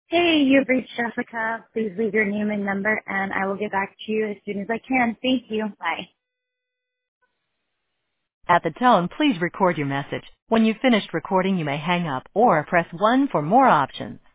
Hey, you've reached Jessica. Please leave your name and number, and I will get back to you as soon as I can. Thank you. Bye. At the tone, please record your message. When you've finished recording, you may hang up or press 1 for more options.